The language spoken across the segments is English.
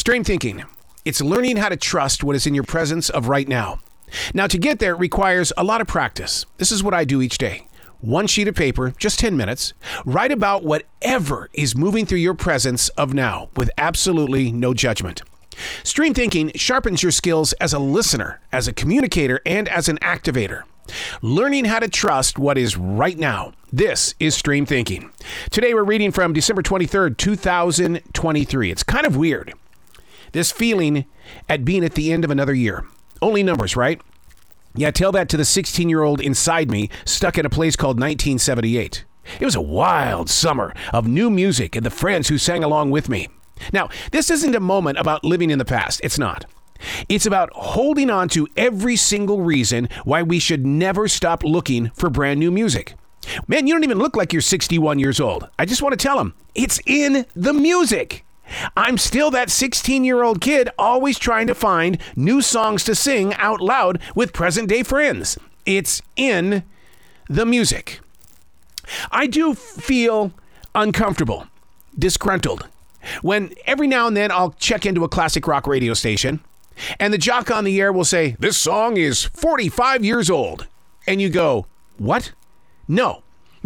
Stream thinking. It's learning how to trust what is in your presence of right now. Now, to get there, it requires a lot of practice. This is what I do each day. One sheet of paper, just 10 minutes. Write about whatever is moving through your presence of now with absolutely no judgment. Stream thinking sharpens your skills as a listener, as a communicator, and as an activator. Learning how to trust what is right now. This is Stream Thinking. Today we're reading from December 23rd, 2023. It's kind of weird. This feeling at being at the end of another year. Only numbers, right? Yeah, tell that to the 16-year-old inside me stuck at a place called 1978. It was a wild summer of new music and the friends who sang along with me. Now, this isn't a moment about living in the past. It's not. It's about holding on to every single reason why we should never stop looking for brand new music. Man, you don't even look like you're 61 years old. I just want to tell them, it's in the music. I'm still that 16-year-old kid always trying to find new songs to sing out loud with present-day friends. It's in the music. I do feel uncomfortable, disgruntled, when every now and then I'll check into a classic rock radio station, and the jock on the air will say, "This song is 45 years old." And you go, what? No.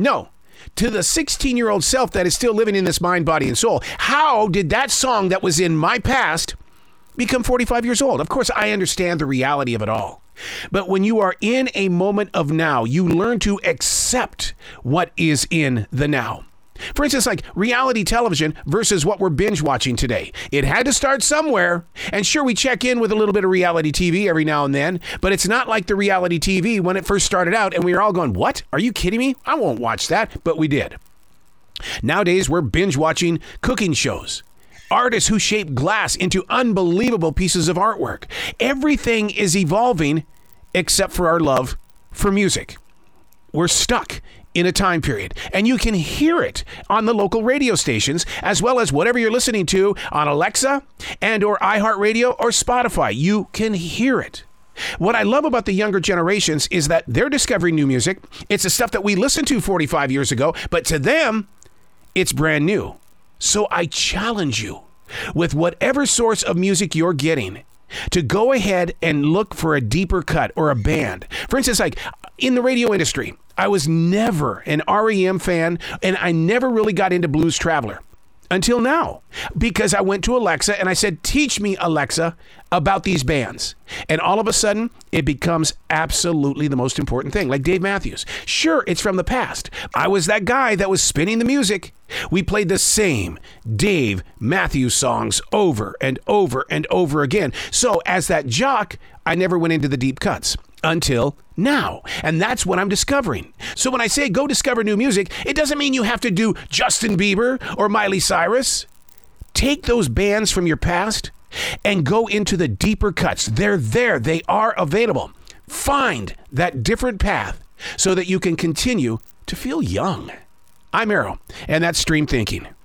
To the 16-year-old self that is still living in this mind, body, and soul, how did that song that was in my past become 45 years old? Of course, I understand the reality of it all. But when you are in a moment of now, you learn to accept what is in the now. For instance, like reality television versus what we're binge watching today. It had to start somewhere. And sure, we check in with a little bit of reality TV every now and then, but it's not like the reality TV when it first started out and we were all going, what? Are you kidding me? I won't watch that. But we did. Nowadays, we're binge watching cooking shows. Artists who shape glass into unbelievable pieces of artwork. Everything is evolving except for our love for music. We're stuck in a time period, and you can hear it on the local radio stations, as well as whatever you're listening to on Alexa and or iHeartRadio or Spotify. You can hear it. What I love about the younger generations is that they're discovering new music. It's the stuff that we listened to 45 years ago, but to them, it's brand new. So I challenge you, with whatever source of music you're getting, to go ahead and look for a deeper cut or a band. For instance, like in the radio industry, I was never an REM fan, and I never really got into Blues Traveler until now, because I went to Alexa and I said, teach me, Alexa, about these bands. And all of a sudden, it becomes absolutely the most important thing, like Dave Matthews. Sure, it's from the past. I was that guy that was spinning the music. We played the same Dave Matthews songs over and over and over again. So as that jock, I never went into the deep cuts until now. And that's what I'm discovering. So when I say go discover new music, it doesn't mean you have to do Justin Bieber or Miley Cyrus. Take those bands from your past and go into the deeper cuts. They're there. They are available. Find that different path so that you can continue to feel young. I'm Arrow, and that's Stream Thinking.